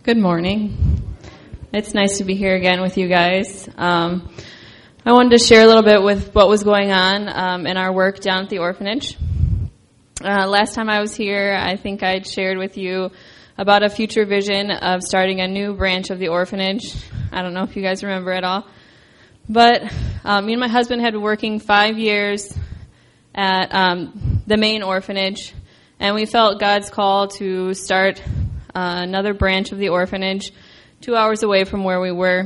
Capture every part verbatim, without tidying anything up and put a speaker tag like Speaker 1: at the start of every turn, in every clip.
Speaker 1: Good morning. It's nice to be here again with you guys. Um, I wanted to share a little bit with what was going on um, in our work down at the orphanage. Uh, last time I was here, I think I'd shared with you about a future vision of starting a new branch of the orphanage. I don't know if you guys remember at all. But um, me and my husband had been working five years at um, the main orphanage, and we felt God's call to start Uh, another branch of the orphanage two hours away from where we were.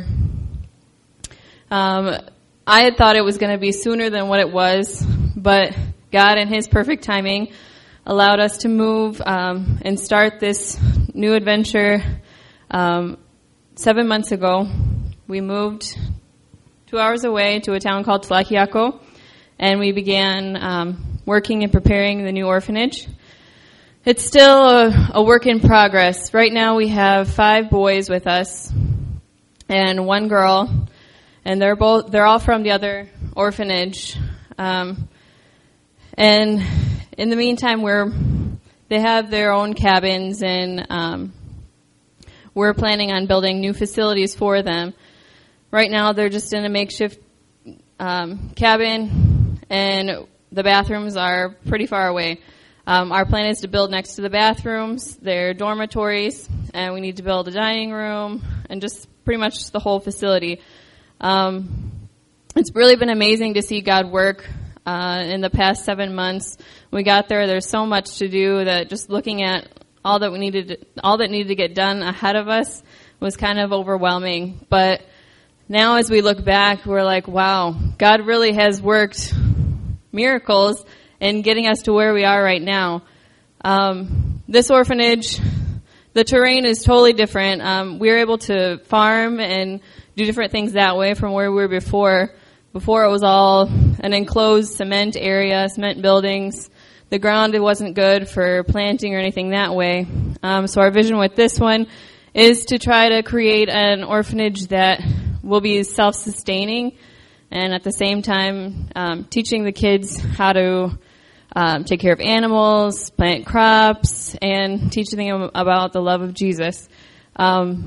Speaker 1: Um, I had thought it was going to be sooner than what it was, but God in His perfect timing allowed us to move um, and start this new adventure um, seven months ago. We moved two hours away to a town called Tlaxiaco, and we began um, working and preparing the new orphanage. It's still a, a work in progress. Right now we have five boys with us and one girl, and they're both they're all from the other orphanage. Um, and in the meantime, we're they have their own cabins, and um, we're planning on building new facilities for them. Right now, they're just in a makeshift um, cabin, and the bathrooms are pretty far away. Um, our plan is to build next to the bathrooms, their dormitories, and we need to build a dining room and just pretty much the whole facility. Um, it's really been amazing to see God work uh, in the past seven months. When we got there, there's so much to do that just looking at all that we needed, all that needed to get done ahead of us was kind of overwhelming. But now as we look back, we're like, wow, God really has worked miracles and getting us to where we are right now. Um, this orphanage, the terrain is totally different. Um, we were able to farm and do different things that way from where we were before. Before it was all an enclosed cement area, cement buildings. The ground, it wasn't good for planting or anything that way. Um, so our vision with this one is to try to create an orphanage that will be self-sustaining, and at the same time um, teaching the kids how to Um, take care of animals, plant crops, and teaching them about the love of Jesus. Um,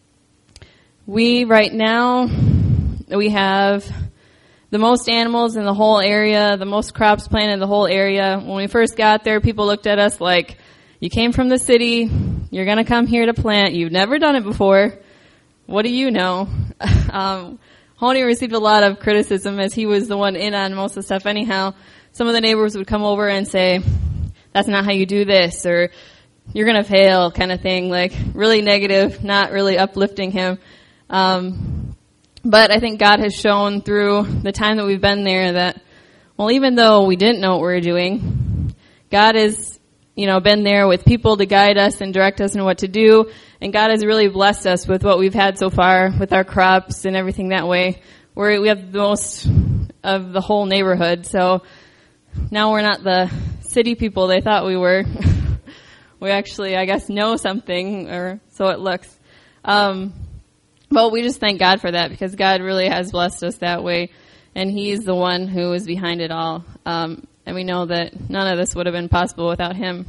Speaker 1: we, right now, we have the most animals in the whole area, the most crops planted in the whole area. When we first got there, people looked at us like, you came from the city, you're going to come here to plant, you've never done it before, what do you know? um, Honey received a lot of criticism as he was the one in on most of the stuff anyhow. Some of the neighbors would come over and say, that's not how you do this, or you're going to fail, kind of thing, like really negative, not really uplifting him. Um, but I think God has shown through the time that we've been there that, well, even though we didn't know what we were doing, God has, you know, been there with people to guide us and direct us in what to do, and God has really blessed us with what we've had so far with our crops and everything that way. We're, we have the most of the whole neighborhood, so now we're not the city people they thought we were. We actually, I guess, know something, or so it looks. Um, but we just thank God for that, because God really has blessed us that way, and He's the one who is behind it all. Um, and we know that none of this would have been possible without Him.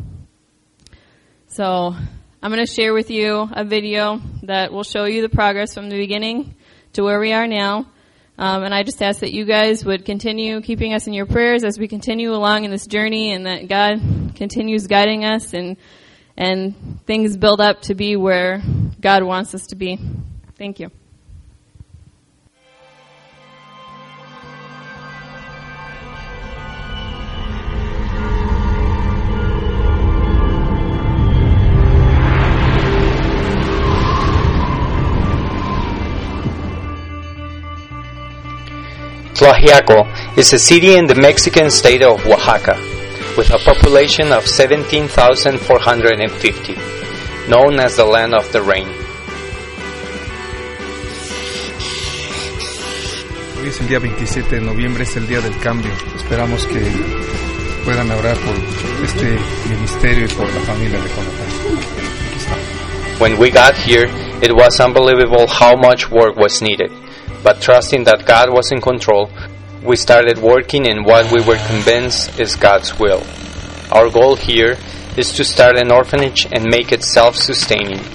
Speaker 1: So I'm going to share with you a video that will show you the progress from the beginning to where we are now. Um, and I just ask that you guys would continue keeping us in your prayers as we continue along in this journey, and that God continues guiding us and and things build up to be where God wants us to be. Thank you.
Speaker 2: Tlaxiaco is a city in the Mexican state of Oaxaca, with a population of seventeen thousand four hundred fifty, known as the Land of the Rain.
Speaker 3: Hoy es el día veintisiete de noviembre, es el día del cambio. Esperamos que puedan orar por este ministerio y por la familia de Jonathan. Aquí está.
Speaker 2: When we got here, it was unbelievable how much work was needed. But trusting that God was in control, we started working in what we were convinced is God's will. Our goal here is to start an orphanage and make it self-sustaining.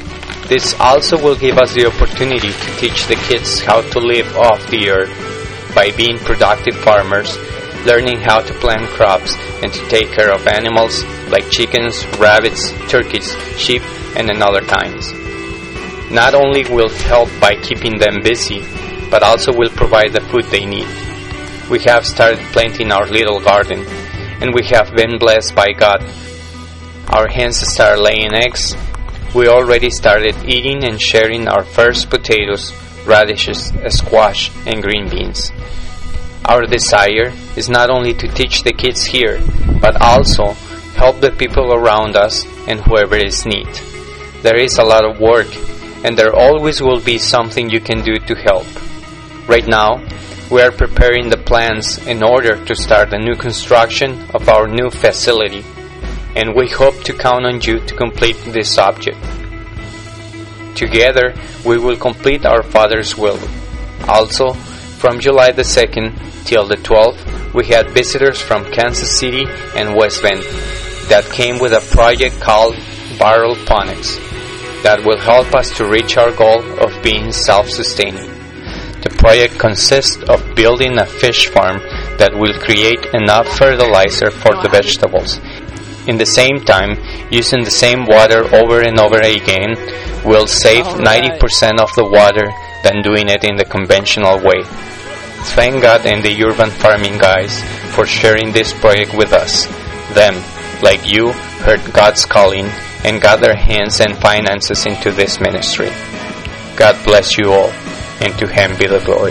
Speaker 2: This also will give us the opportunity to teach the kids how to live off the earth by being productive farmers, learning how to plant crops and to take care of animals like chickens, rabbits, turkeys, sheep, and another kinds. Not only will help by keeping them busy, but also will provide the food they need. We have started planting our little garden, and we have been blessed by God. Our hens start laying eggs. We already started eating and sharing our first potatoes, radishes, squash, and green beans. Our desire is not only to teach the kids here, but also help the people around us and whoever is in need. There is a lot of work, and there always will be something you can do to help. Right now, we are preparing the plans in order to start the new construction of our new facility, and we hope to count on you to complete this object. Together, we will complete our Father's will. Also, from July the second till the twelfth, we had visitors from Kansas City and West Bend that came with a project called Barrel Ponics that will help us to reach our goal of being self-sustaining. The project consists of building a fish farm that will create enough fertilizer for the vegetables. In the same time, using the same water over and over again will save ninety percent of the water than doing it in the conventional way. Thank God and the urban farming guys for sharing this project with us. Them, like you, heard God's calling and got their hands and finances into this ministry. God bless you all, and to Him be the glory.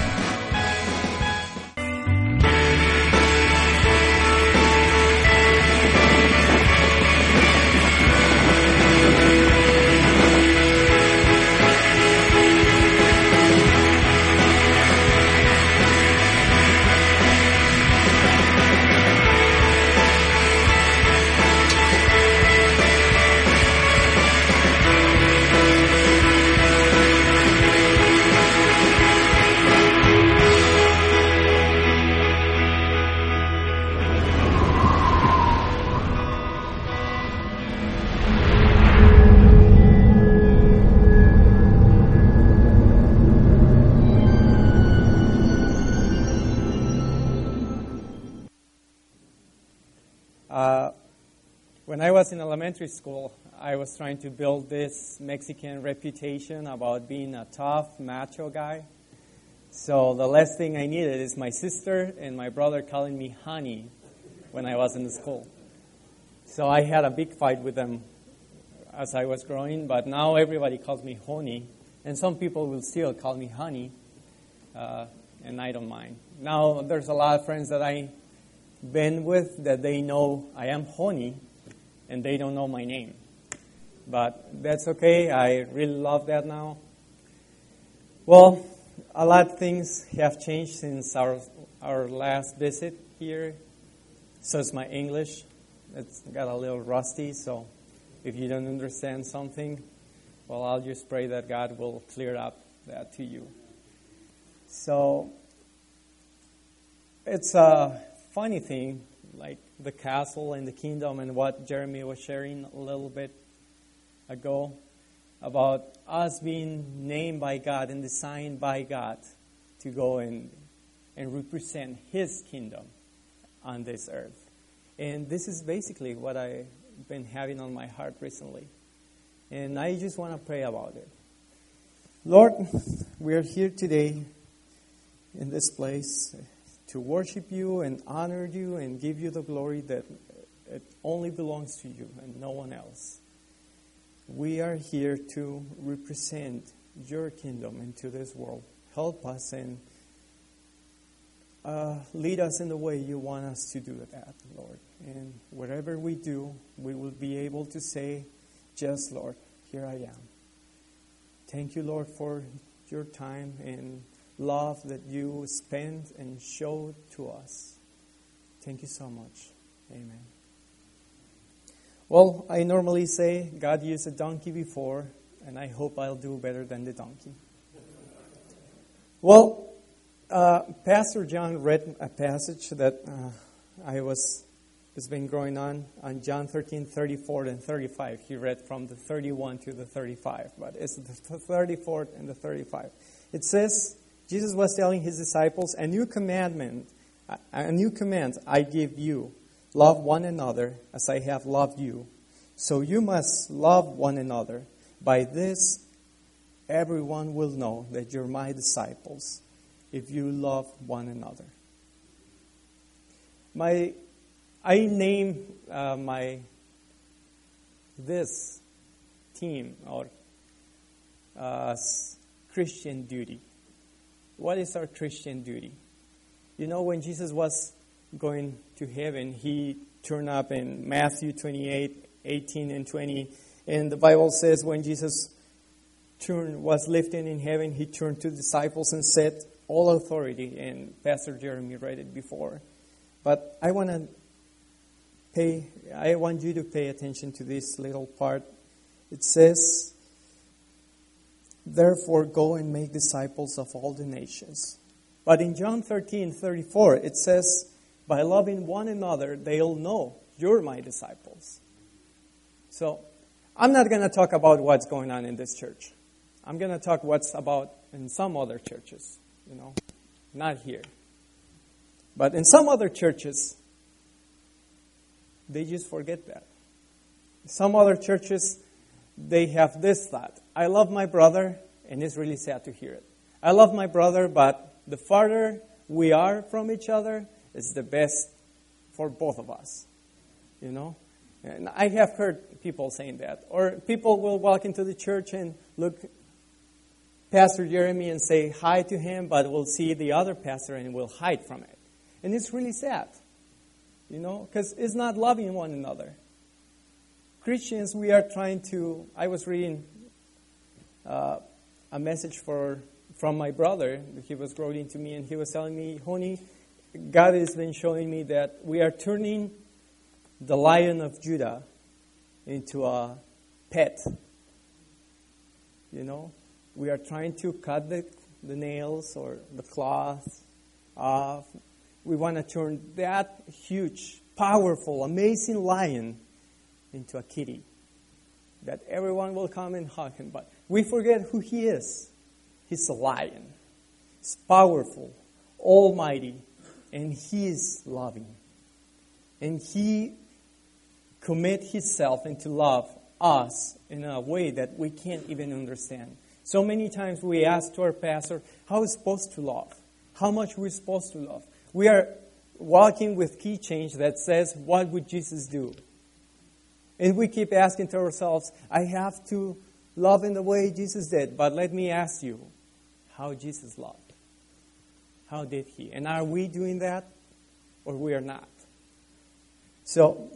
Speaker 4: Uh, when I was in elementary school, I was trying to build this Mexican reputation about being a tough, macho guy. So the last thing I needed is my sister and my brother calling me honey when I was in school. So I had a big fight with them as I was growing, but now everybody calls me honey, and some people will still call me honey, uh, and I don't mind. Now there's a lot of friends that I been with that they know I am honey, and they don't know my name. But that's okay. I really love that now. Well, a lot of things have changed since our our last visit here. So it's my English. It's got a little rusty, so if you don't understand something, well, I'll just pray that God will clear up that to you. So it's a funny thing, like the castle and the kingdom and what Jeremy was sharing a little bit ago about us being named by God and designed by God to go and, and represent His kingdom on this earth. And this is basically what I've been having on my heart recently. And I just want to pray about it. Lord, we are here today in this place to worship you and honor you and give you the glory that it only belongs to you and no one else. We are here to represent your kingdom into this world. Help us and uh, lead us in the way you want us to do that, Lord. And whatever we do, we will be able to say, just Lord, here I am. Thank you, Lord, for your time and love that you spent and showed to us. Thank you so much. Amen. Well, I normally say God used a donkey before, and I hope I'll do better than the donkey. Well, uh, Pastor John read a passage that uh, I was has been going on on John thirteen, thirty-four, and thirty-five. He read from the thirty-one to the thirty-five, but it's the thirty-four and the thirty-five. It says, Jesus was telling his disciples, a new commandment, a new command I give you. Love one another as I have loved you. So you must love one another. By this, everyone will know that you're my disciples, if you love one another. My, I name uh, my this team or uh, Christian duty. What is our Christian duty? You know, when Jesus was going to heaven, he turned up in Matthew twenty-eight, eighteen and twenty. And the Bible says when Jesus turned, was lifted in heaven, he turned to the disciples and said, all authority. And Pastor Jeremy read it before. But I want to pay, I want you to pay attention to this little part. It says, therefore go and make disciples of all the nations. But in John thirteen, thirty-four, it says, by loving one another, they'll know you're my disciples. So, I'm not going to talk about what's going on in this church. I'm going to talk what's about in some other churches, you know, not here. But in some other churches, they just forget that. Some other churches, they have this thought. I love my brother, and it's really sad to hear it. I love my brother, but the farther we are from each other, it's the best for both of us. You know? And I have heard people saying that. Or people will walk into the church and look Pastor Jeremy and say hi to him, but we'll see the other pastor and we'll hide from it. And it's really sad. You know? Because it's not loving one another. Christians, we are trying to... I was reading uh, a message for from my brother. He was writing to me and he was telling me, honey, God has been showing me that we are turning the Lion of Judah into a pet. You know? We are trying to cut the, the nails or the cloth off. We want to turn that huge, powerful, amazing lion into a kitty. That everyone will come and hug him. But we forget who he is. He's a lion. He's powerful, almighty, and he is loving. And he commit himself into love us in a way that we can't even understand. So many times we ask to our pastor, how are we supposed to love? How much we're supposed to love? We are walking with key change that says, what would Jesus do? And we keep asking to ourselves, I have to love in the way Jesus did. But let me ask you, how Jesus loved. How did he? And are we doing that or we are not? So,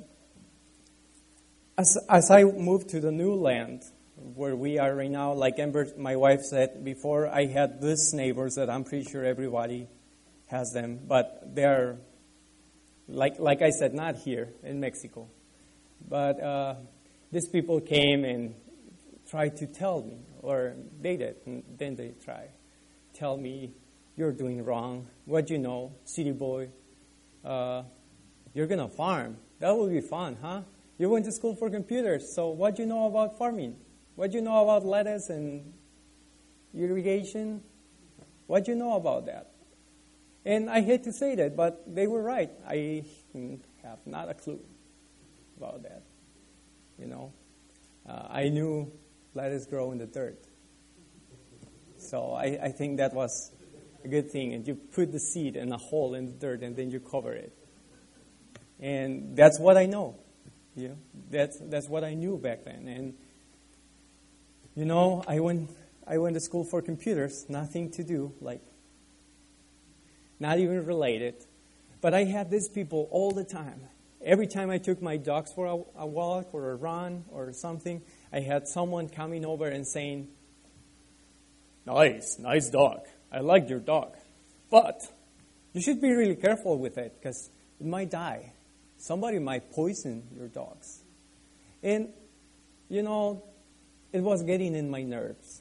Speaker 4: as, as I move to the new land where we are right now, like Amber, my wife said before, I had these neighbors that I'm pretty sure everybody has them. But they're, like, like I said, not here in Mexico. But uh, these people came and tried to tell me, or they did, and then they tried. Tell me, you're doing wrong. What do you know, city boy? Uh, you're going to farm. That will be fun, huh? You went to school for computers, so what do you know about farming? What do you know about lettuce and irrigation? What do you know about that? And I hate to say that, but they were right. I have not a clue about that. You know, uh, I knew lettuce grow in the dirt. So I, I think that was a good thing. And you put the seed in a hole in the dirt and then you cover it. And that's what I know. You know, that's that's what I knew back then. And you know, I went I went to school for computers, nothing to do, like not even related. But I had these people all the time. Every time I took my dogs for a, a walk or a run or something, I had someone coming over and saying, nice, nice dog. I like your dog. But you should be really careful with it because it might die. Somebody might poison your dogs. And, you know, it was getting in my nerves.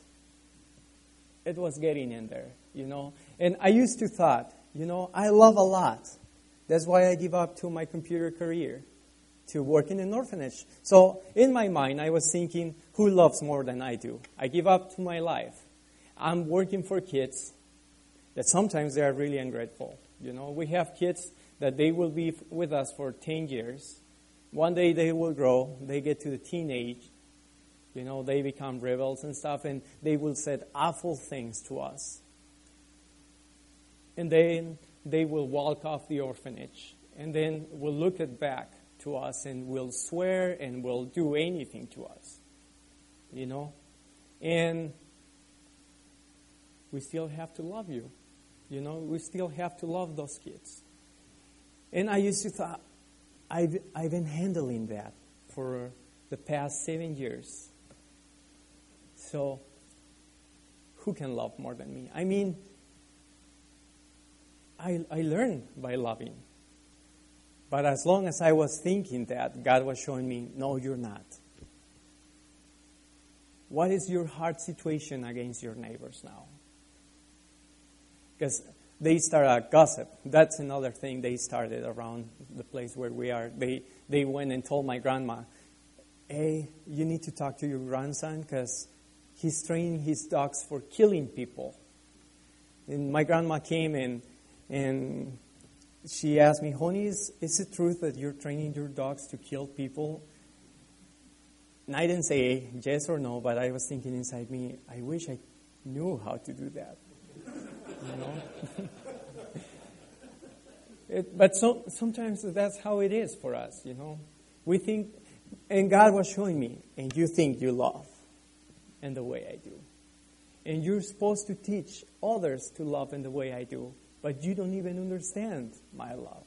Speaker 4: It was getting in there, you know. And I used to thought, you know, I love a lot. That's why I give up to my computer career, to work in an orphanage. So in my mind, I was thinking, who loves more than I do? I give up to my life. I'm working for kids that sometimes they are really ungrateful. You know, we have kids that they will be with us for ten years. One day they will grow, they get to the teenage, you know, they become rebels and stuff, and they will say awful things to us. And then they will walk off the orphanage, and then will look at back to us and will swear and will do anything to us, you know. And we still have to love you, you know. We still have to love those kids. And I used to thought, I've, I've been handling that for the past seven years. So, who can love more than me? I mean, I, I learned by loving. But as long as I was thinking that, God was showing me, no, you're not. What is your heart situation against your neighbors now? Because they start a gossip. That's another thing they started around the place where we are. They they went and told my grandma, hey, you need to talk to your grandson because he's training his dogs for killing people. And my grandma came and and she asked me, honey, is, is it true that you're training your dogs to kill people? And I didn't say yes or no, but I was thinking inside me, I wish I knew how to do that. You know? it, but so, sometimes that's how it is for us, you know. We think, and God was showing me, and you think you love in the way I do. And you're supposed to teach others to love in the way I do, but you don't even understand my love.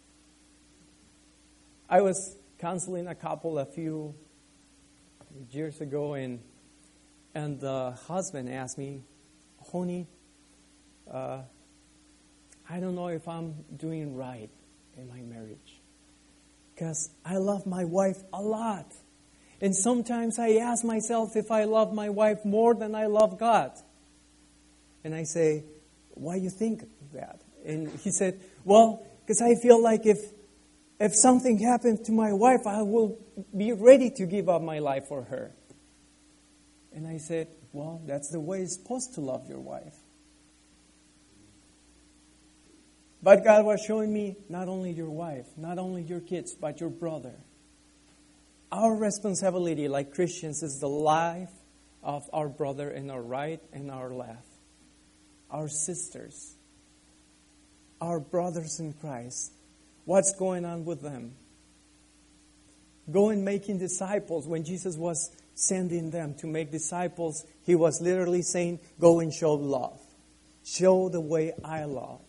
Speaker 4: I was counseling a couple a few years ago, and and the husband asked me, honey, Uh, I don't know if I'm doing right in my marriage because I love my wife a lot. And sometimes I ask myself if I love my wife more than I love God. And I say, why do you think that? And he said, well, because I feel like if if something happens to my wife, I will be ready to give up my life for her. And I said, well, that's the way you're supposed to love your wife. But God was showing me not only your wife, not only your kids, but your brother. Our responsibility like Christians is the life of our brother in our right and our left. Our sisters, our brothers in Christ. What's going on with them? Go and making disciples. When Jesus was sending them to make disciples, he was literally saying, go and show love. Show the way I love.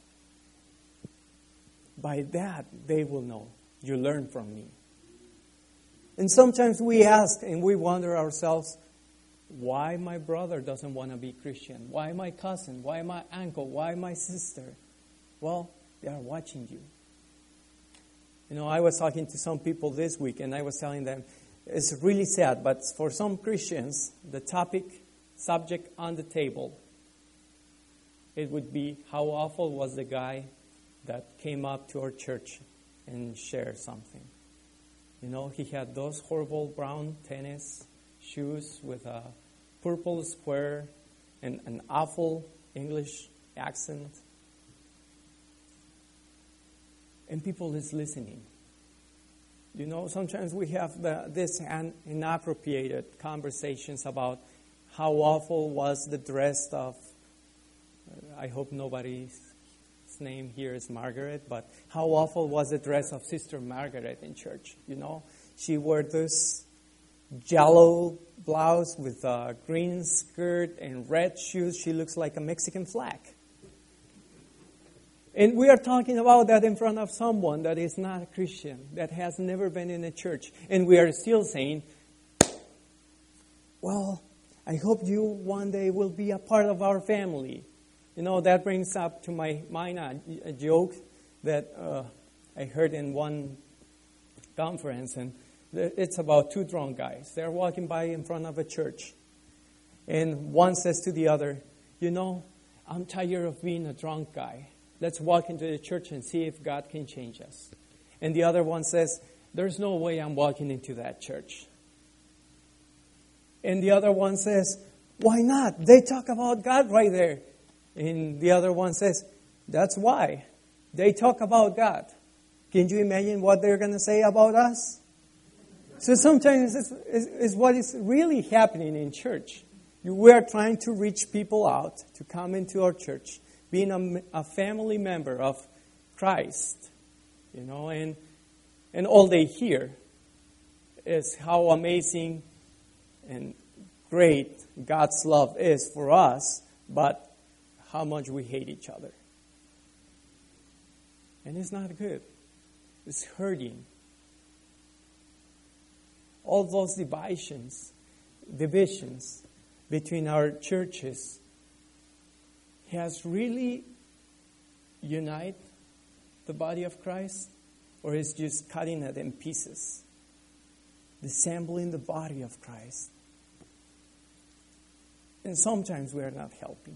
Speaker 4: By that, they will know you learn from me. And sometimes we ask and we wonder ourselves, why my brother doesn't want to be Christian? Why my cousin? Why my uncle? Why my sister? Well, they are watching you. You know, I was talking to some people this week and I was telling them, it's really sad, but for some Christians, the topic, subject on the table, it would be how awful was the guy that came up to our church and shared something. You know, he had those horrible brown tennis shoes with a purple square and an awful English accent. And people is listening. You know, sometimes we have the, this inappropriate conversations about how awful was the dress of, I hope nobody's name here is Margaret, but how awful was the dress of Sister Margaret in church, you know? She wore this jello blouse with a green skirt and red shoes. She looks like a Mexican flag. And we are talking about that in front of someone that is not a Christian, that has never been in a church. And we are still saying, well, I hope you one day will be a part of our family. You know, that brings up to my mind a, a joke that uh, I heard in one conference, and it's about two drunk guys. They're walking by in front of a church, and one says to the other, you know, I'm tired of being a drunk guy. Let's walk into the church and see if God can change us. And the other one says, there's no way I'm walking into that church. And the other one says, why not? They talk about God right there. And the other one says, that's why. They talk about God. Can you imagine what they're going to say about us? So sometimes it's, it's, it's what is really happening in church. We are trying to reach people out to come into our church, being a, a family member of Christ, you know, and and all they hear is how amazing and great God's love is for us, but how much we hate each other. And it's not good. It's hurting. All those divisions, divisions between our churches has really united the body of Christ, or is just cutting it in pieces, dissembling the body of Christ. And sometimes we are not helping.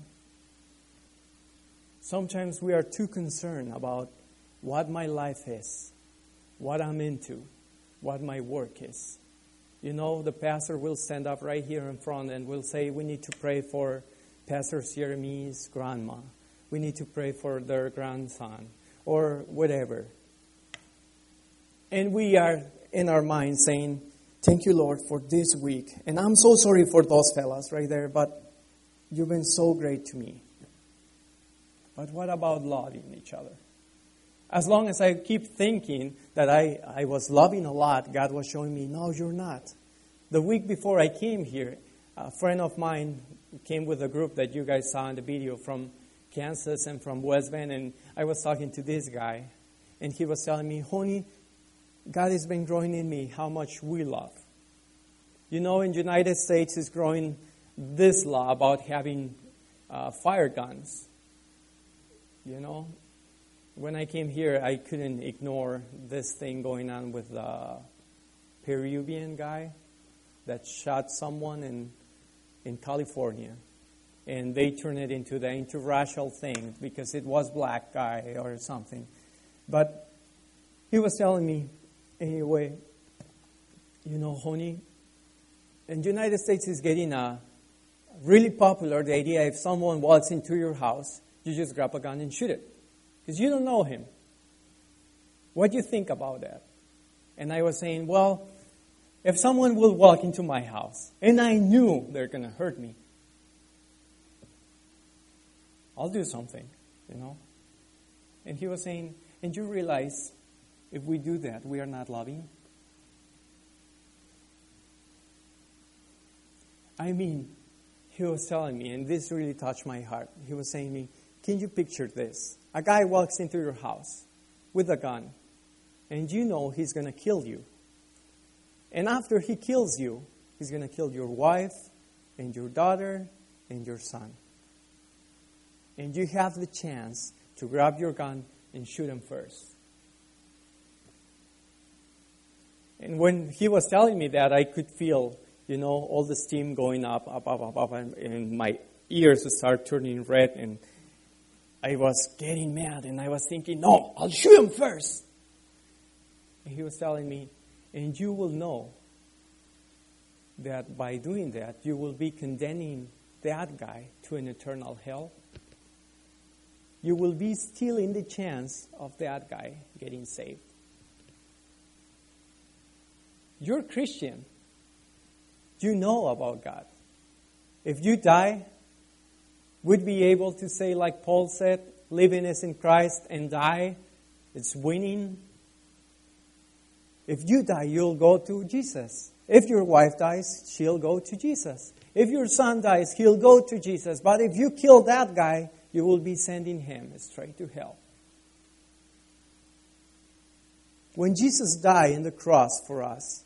Speaker 4: Sometimes we are too concerned about what my life is, what I'm into, what my work is. You know, the pastor will stand up right here in front and will say, we need to pray for Pastor Jeremy's grandma. We need to pray for their grandson, or whatever. And we are in our mind saying, thank you, Lord, for this week. And I'm so sorry for those fellas right there, but you've been so great to me. But what about loving each other? As long as I keep thinking that I, I was loving a lot, God was showing me, no, you're not. The week before I came here, a friend of mine came with a group that you guys saw in the video from Kansas and from West Bend, and I was talking to this guy, and he was telling me, honey, God has been growing in me how much we love. You know, in the United States is growing this law about having uh, fire guns. You know, when I came here, I couldn't ignore this thing going on with the Peruvian guy that shot someone in in California. And they turned it into the interracial thing because it was black guy or something. But he was telling me, anyway, you know, honey, in the United States is getting a really popular, the idea if someone walks into your house, you just grab a gun and shoot it. Because you don't know him. What do you think about that? And I was saying, well, if someone will walk into my house and I knew they're going to hurt me, I'll do something, you know. And he was saying, and you realize if we do that, we are not loving? I mean, he was telling me, and this really touched my heart. He was saying to me, can you picture this? A guy walks into your house with a gun, and you know he's going to kill you. And after he kills you, he's going to kill your wife and your daughter and your son. And you have the chance to grab your gun and shoot him first. And when he was telling me that, I could feel, you know, all the steam going up, up, up, up, up, and, and my ears would start turning red, and I was getting mad, and I was thinking, no, I'll shoot him first. And he was telling me, and you will know that by doing that, you will be condemning that guy to an eternal hell. You will be stealing the chance of that guy getting saved. You're a Christian. You know about God. If you die, would be able to say, like Paul said, living is in Christ, and die, it's winning. If you die, you'll go to Jesus. If your wife dies, she'll go to Jesus. If your son dies, he'll go to Jesus. But if you kill that guy, you will be sending him straight to hell. When Jesus died on the cross for us,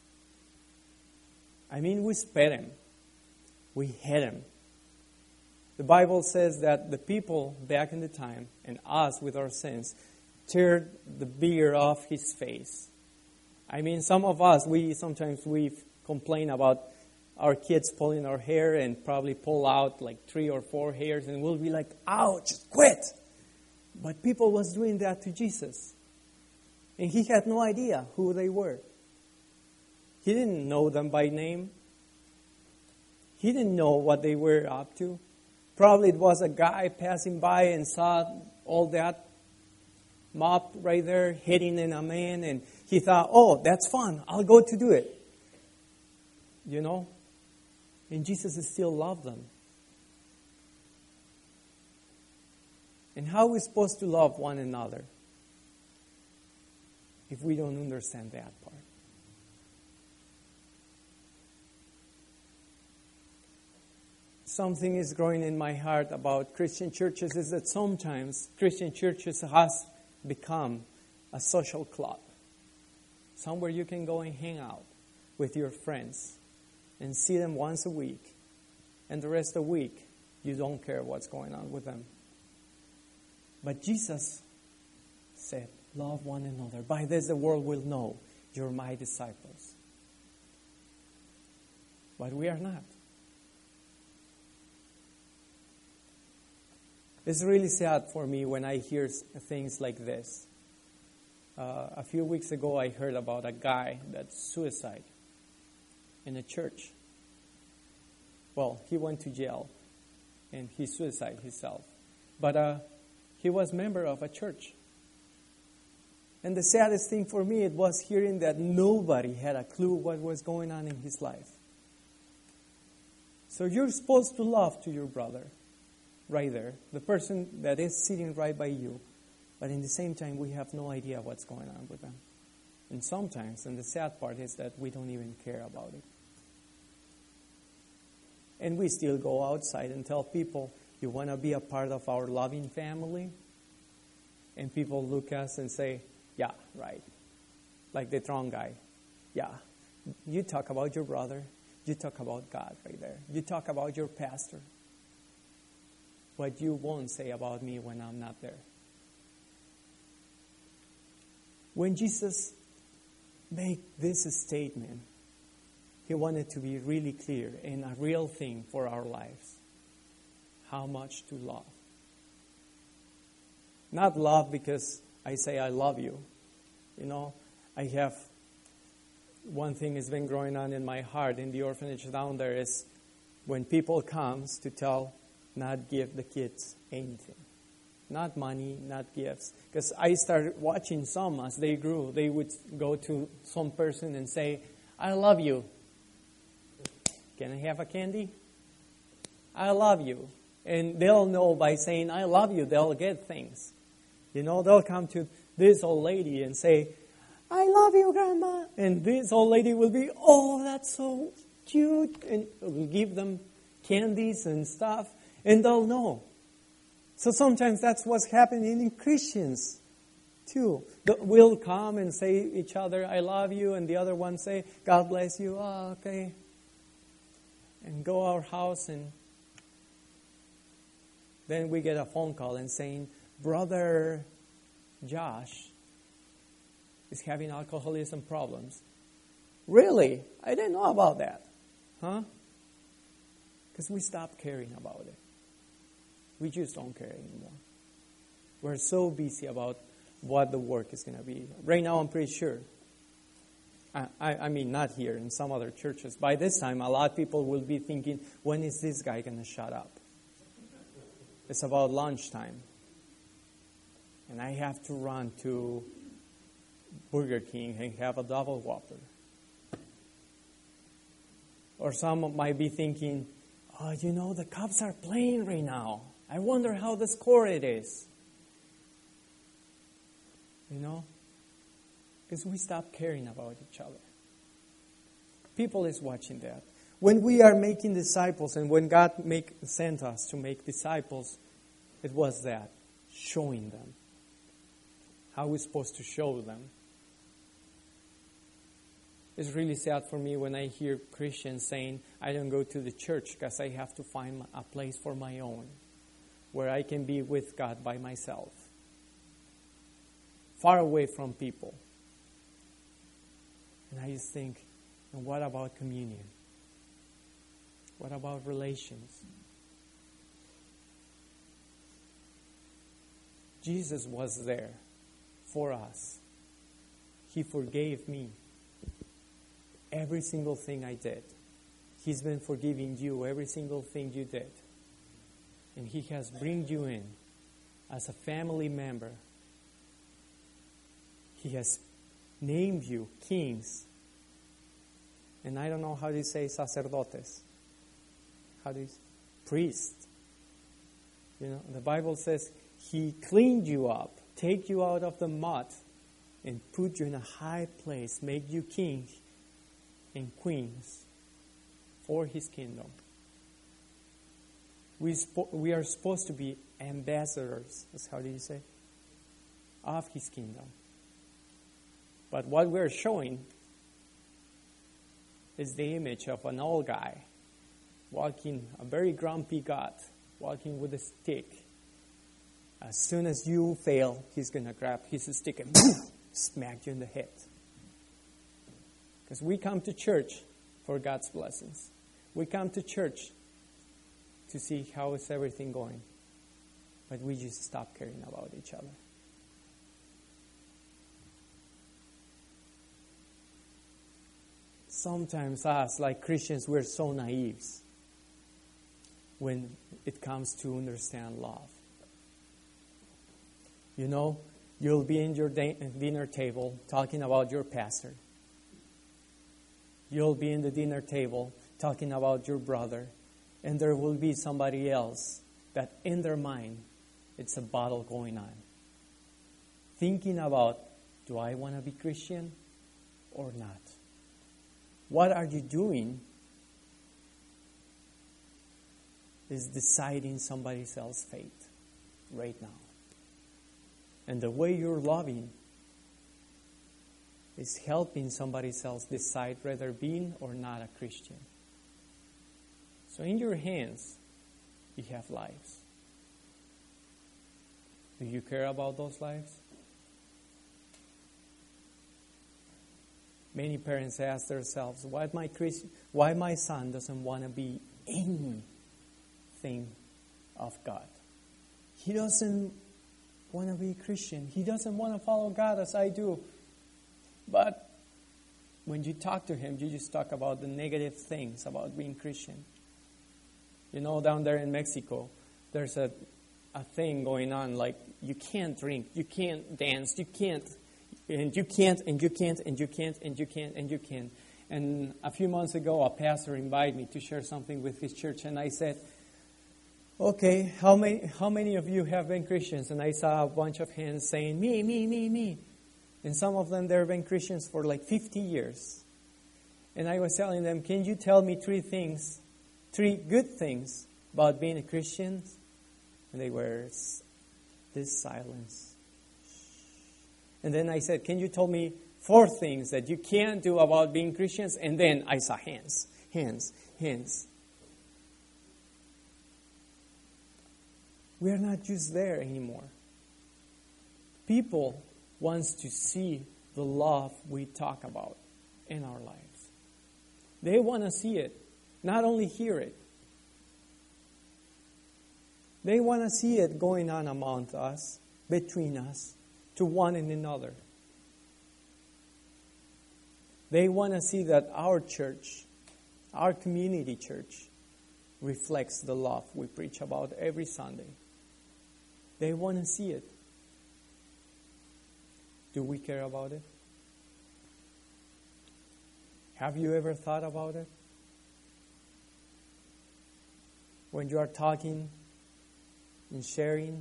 Speaker 4: I mean, we spit him. We hate him. The Bible says that the people back in the time, and us with our sins, teared the beard off his face. I mean, some of us, we sometimes we complain about our kids pulling our hair and probably pull out like three or four hairs, and we'll be like, ouch, quit. But people was doing that to Jesus. And he had no idea who they were. He didn't know them by name. He didn't know what they were up to. Probably it was a guy passing by and saw all that mob right there hitting in a man, and he thought, oh, that's fun. I'll go to do it. You know? And Jesus still loved them. And how are we supposed to love one another if we don't understand that part? Something is growing in my heart about Christian churches is that sometimes Christian churches has become a social club. Somewhere you can go and hang out with your friends and see them once a week. And the rest of the week, you don't care what's going on with them. But Jesus said, love one another. By this the world will know you're my disciples. But we are not. It's really sad for me when I hear things like this. Uh, a few weeks ago, I heard about a guy that's suicide in a church. Well, he went to jail and he suicided himself. But uh, he was a member of a church. And the saddest thing for me, it was hearing that nobody had a clue what was going on in his life. So you're supposed to love to your brother. Right there, the person that is sitting right by you. But in the same time, we have no idea what's going on with them. And sometimes, and the sad part is that we don't even care about it. And we still go outside and tell people, you want to be a part of our loving family? And people look at us and say, yeah, right. Like the Tron guy. Yeah, you talk about your brother. You talk about God right there. You talk about your pastor. What you won't say about me when I'm not there. When Jesus made this statement, he wanted to be really clear and a real thing for our lives. How much to love. Not love because I say I love you. You know, I have one thing that's been growing on in my heart in the orphanage down there is when people comes to tell not give the kids anything. Not money, not gifts. Because I started watching some as they grew. They would go to some person and say, I love you. Can I have a candy? I love you. And they'll know by saying, I love you, they'll get things. You know, they'll come to this old lady and say, I love you, Grandma. And this old lady will be, oh, that's so cute. And we'll give them candies and stuff. And they'll know. So sometimes that's what's happening in Christians too. We'll come and say each other, I love you. And the other one say, God bless you. Oh, okay. And go our house. And then we get a phone call and saying, Brother Josh is having alcoholism problems. Really? I didn't know about that. Huh? Because we stopped caring about it. We just don't care anymore. We're so busy about what the work is going to be. Right now, I'm pretty sure. I, I, I mean, not here, in some other churches. By this time, a lot of people will be thinking, when is this guy going to shut up? It's about lunchtime. And I have to run to Burger King and have a double Whopper. Or some might be thinking, oh, you know, the Cubs are playing right now. I wonder how the score it is. You know? Because we stop caring about each other. People is watching that. When we are making disciples and when God make, sent us to make disciples, it was that, showing them. How we're supposed to show them. It's really sad for me when I hear Christians saying, I don't go to the church because I have to find a place for my own, where I can be with God by myself, far away from people. And I just think, and what about communion? What about relations? Jesus was there for us. He forgave me. Every single thing I did. He's been forgiving you every single thing you did. And He has bring you in as a family member. He has named you kings. And I don't know how do you say sacerdotes. How do you say? Priest. You know, the Bible says He cleaned you up, take you out of the mud, and put you in a high place, make you kings and queens for His kingdom. We, spo- we are supposed to be ambassadors, that's how do you say, of His kingdom. But what we're showing is the image of an old guy walking, a very grumpy God, walking with a stick. As soon as you fail, He's going to grab his stick and smack you in the head. Because we come to church for God's blessings. We come to church to see how is everything going. But we just stop caring about each other. Sometimes us, like Christians, we're so naive when it comes to understand love. You know, you'll be in your dinner table talking about your pastor. You'll be in the dinner table talking about your brother. And there will be somebody else that in their mind, it's a battle going on. Thinking about, do I want to be Christian or not? What are you doing is deciding somebody else's fate right now. And the way you're loving is helping somebody else decide whether being or not a Christian. So in your hands, you have lives. Do you care about those lives? Many parents ask themselves, why my Christ, why my son doesn't want to be anything of God? He doesn't want to be a Christian. He doesn't want to follow God as I do. But when you talk to him, you just talk about the negative things about being Christian. You know, down there in Mexico, there's a, a thing going on like you can't drink, you can't dance, you can't, and you can't, and you can't, and you can't, and you can't, and you can't. And a few months ago, a pastor invited me to share something with his church, and I said, okay, how many how many of you have been Christians? And I saw a bunch of hands saying, me, me, me, me. And some of them, they've been Christians for like fifty years. And I was telling them, can you tell me three things, three good things about being a Christian? And they were, this silence. And then I said, can you tell me four things that you can't do about being Christians? And then I saw hands, hands, hands. We are not just there anymore. People wants to see the love we talk about in our lives. They want to see it, not only hear it. They want to see it going on among us, between us, to one and another. They want to see that our church, our community church, reflects the love we preach about every Sunday. They want to see it. Do we care about it? Have you ever thought about it? When you are talking and sharing,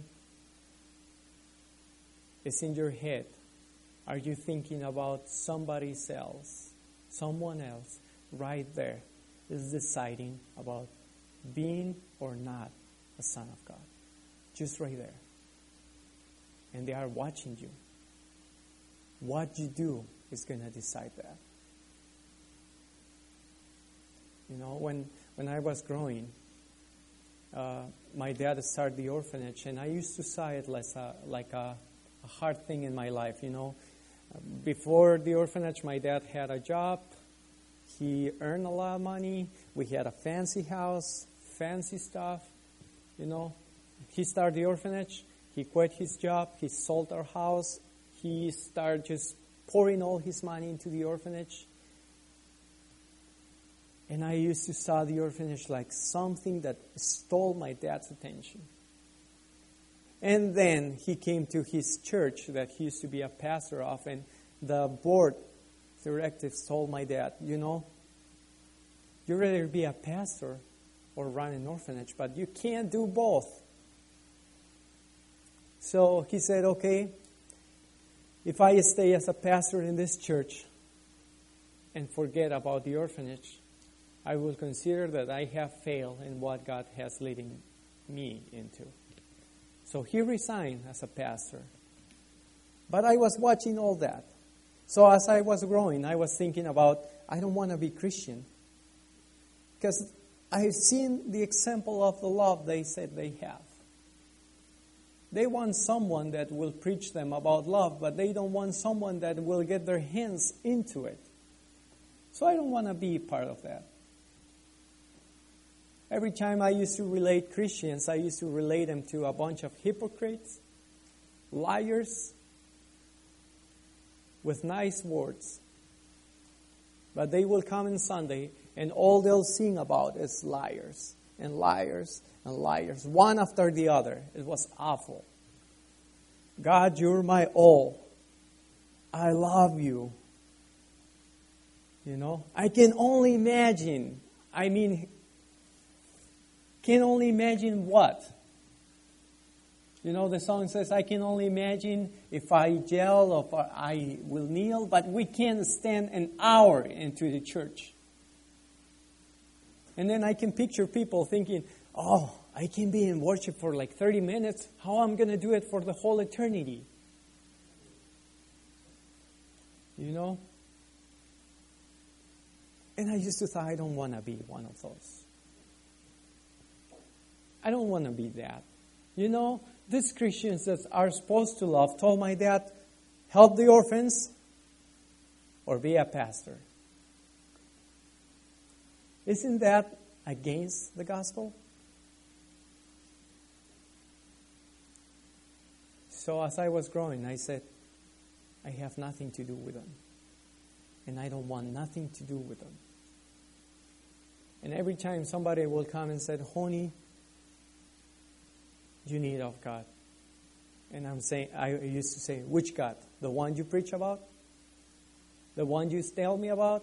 Speaker 4: it's in your head. Are you thinking about somebody else, someone else right there is deciding about being or not a son of God? Just right there. And they are watching you. What you do is going to decide that. You know, when, when I was growing, uh, my dad started the orphanage, and I used to see it like a, like a, a hard thing in my life, you know. Before the orphanage, my dad had a job. He earned a lot of money. We had a fancy house, fancy stuff, you know. He started the orphanage. He quit his job. He sold our house. He started just pouring all his money into the orphanage. And I used to saw the orphanage like something that stole my dad's attention. And then he came to his church that he used to be a pastor of, and the board directives told my dad, you know, you'd rather be a pastor or run an orphanage, but you can't do both. So he said, okay, if I stay as a pastor in this church and forget about the orphanage, I will consider that I have failed in what God has leading me into. So he resigned as a pastor. But I was watching all that. So as I was growing, I was thinking about, I don't want to be Christian. Because I've seen the example of the love they said they have. They want someone that will preach them about love, but they don't want someone that will get their hands into it. So I don't want to be part of that. Every time I used to relate Christians, I used to relate them to a bunch of hypocrites, liars, with nice words. But they will come on Sunday, and all they'll sing about is liars, and liars, and liars, one after the other. It was awful. God, you're my all. I love you. You know, I can only imagine, I mean, can only imagine what? You know, the song says, I can only imagine if I yell or if I will kneel, but we can't stand an hour into the church. And then I can picture people thinking, oh, I can be in worship for like thirty minutes. How am I going to do it for the whole eternity? You know? And I used to think, I don't want to be one of those. I don't want to be that. You know, these Christians that are supposed to love told my dad, help the orphans or be a pastor. Isn't that against the gospel? So as I was growing, I said, I have nothing to do with them. And I don't want nothing to do with them. And every time somebody will come and said, honey, you need of God. And I'm saying, I used to say, which God? The one you preach about? The one you tell me about?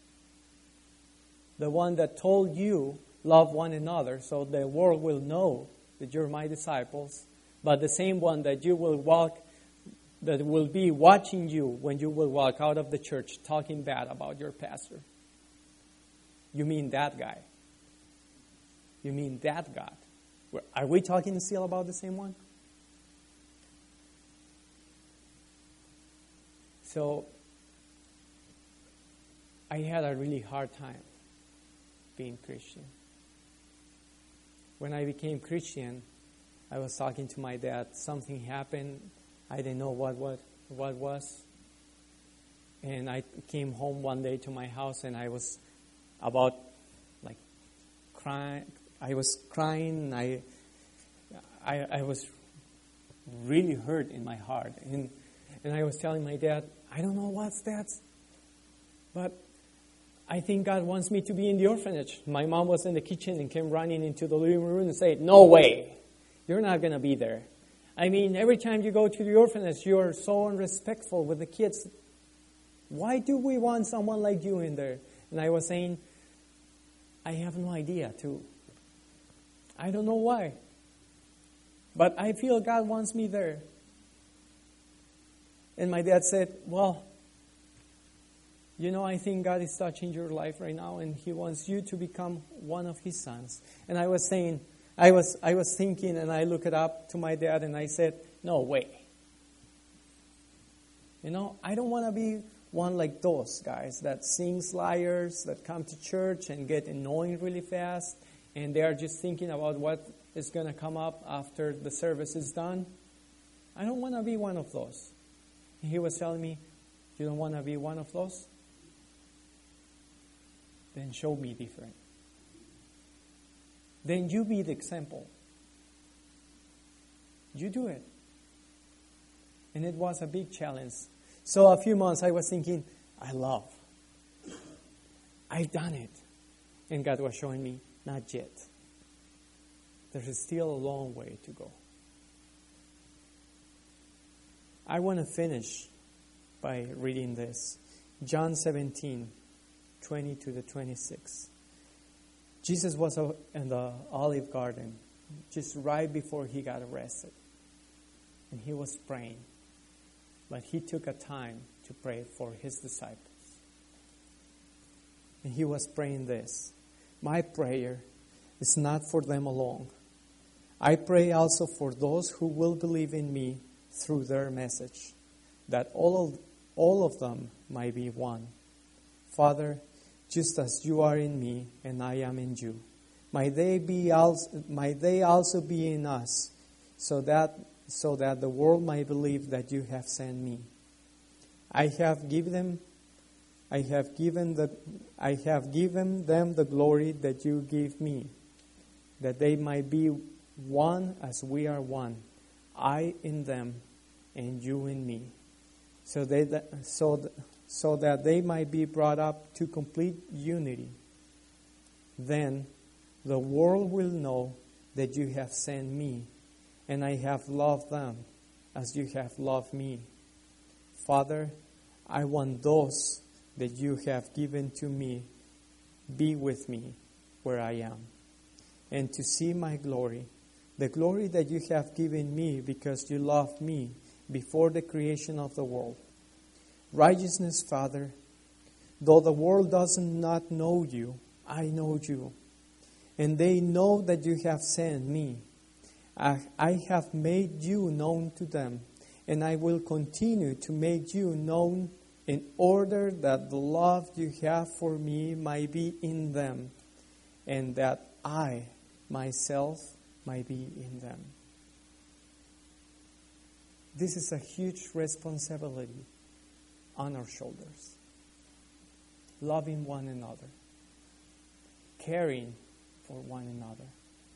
Speaker 4: The one that told you, love one another, so the world will know that you're my disciples. But the same one that you will walk, that will be watching you when you will walk out of the church talking bad about your pastor. You mean that guy? You mean that God? Are we talking still about the same one? So, I had a really hard time being Christian. When I became Christian, I was talking to my dad. Something happened. I didn't know what what what was. And I came home one day to my house, and I was about like crying. I was crying. I, I, I was really hurt in my heart, and and I was telling my dad, I don't know what's that, but I think God wants me to be in the orphanage. My mom was in the kitchen and came running into the living room and said, no way, you're not going to be there. I mean, every time you go to the orphanage, you're so unrespectful with the kids. Why do we want someone like you in there? And I was saying, I have no idea, too. I don't know why. But I feel God wants me there. And my dad said, well, you know, I think God is touching your life right now, and He wants you to become one of His sons. And I was saying, I was I was thinking, and I looked it up to my dad, and I said, no way. You know, I don't want to be one like those guys that sings liars, that come to church and get annoying really fast, and they are just thinking about what is going to come up after the service is done. I don't want to be one of those. And he was telling me, you don't want to be one of those? Then show me different. Then you be the example. You do it. And it was a big challenge. So a few months I was thinking, I love. I've done it. And God was showing me, not yet. There's still a long way to go. I want to finish by reading this. John seventeen, twenty to the twenty-six. Jesus was in the Olive Garden just right before he got arrested. And he was praying. But he took a time to pray for his disciples. And he was praying this. My prayer is not for them alone. I pray also for those who will believe in me through their message, that all of, all of them might be one. Father, just as you are in me and I am in you, might they be also, might they also be in us, so that so that the world might believe that you have sent me. I have given them I have given the I have given them the glory that you gave me, that they might be one as we are one, I in them and you in me, so they so that, so that they might be brought up to complete unity. Then the world will know that you have sent me, and I have loved them as you have loved me. Father, I want those that you have given to me be with me where I am, and to see my glory, the glory that you have given me because you loved me before the creation of the world. Righteousness, Father, though the world does not know you, I know you, and they know that you have sent me. I, I have made you known to them, and I will continue to make you known in order that the love you have for me might be in them, and that I myself might be in them. This is a huge responsibility on our shoulders. Loving one another. Caring for one another.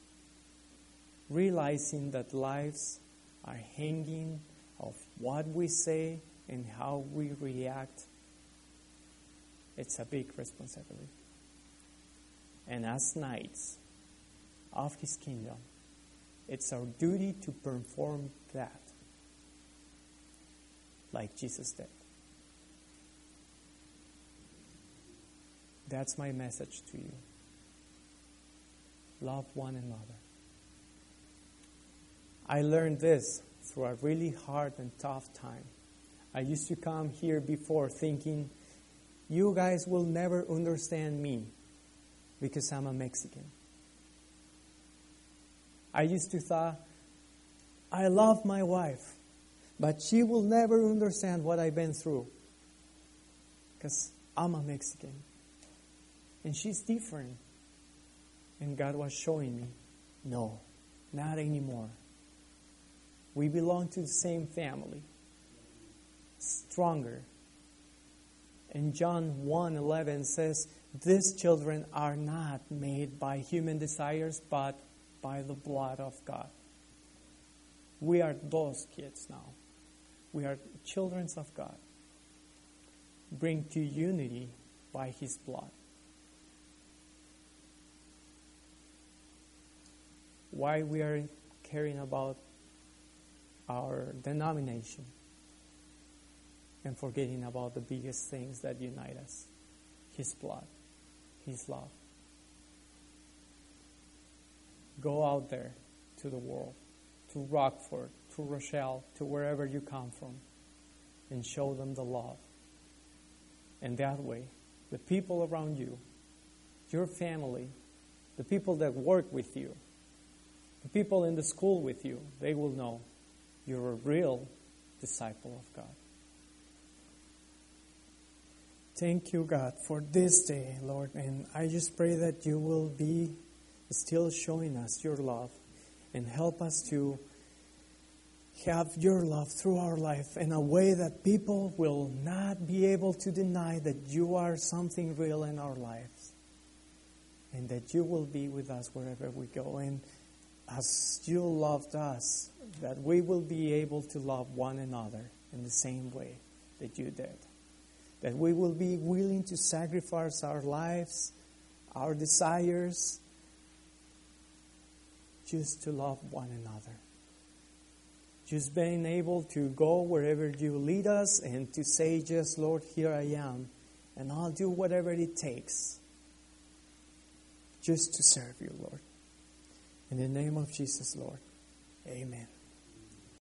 Speaker 4: Realizing that lives are hanging of what we say and how we react. It's a big responsibility. And as knights of His kingdom, it's our duty to perform that like Jesus did. That's my message to you. Love one another. I learned this through a really hard and tough time. I used to come here before thinking, you guys will never understand me because I'm a Mexican. I used to thought, I love my wife, but she will never understand what I've been through because I'm a Mexican. And she's different. And God was showing me, no, not anymore. We belong to the same family. Stronger. And John one eleven says, these children are not made by human desires, but by the blood of God. We are those kids now. We are children of God. Bring to unity by His blood. Why we are caring about our denomination and forgetting about the biggest things that unite us. His blood, His love. Go out there to the world, to Rockford, to Rochelle, to wherever you come from, and show them the love. And that way, the people around you, your family, the people that work with you, the people in the school with you, they will know you're a real disciple of God. Thank you, God, for this day, Lord. And I just pray that you will be still showing us your love and help us to have your love through our life in a way that people will not be able to deny that you are something real in our lives. And that you will be with us wherever we go. And as you loved us that we will be able to love one another in the same way that you did. That we will be willing to sacrifice our lives, our desires, just to love one another. Just being able to go wherever you lead us and to say, just, Lord, here I am, and I'll do whatever it takes just to serve you, Lord. In the name of Jesus, Lord, amen.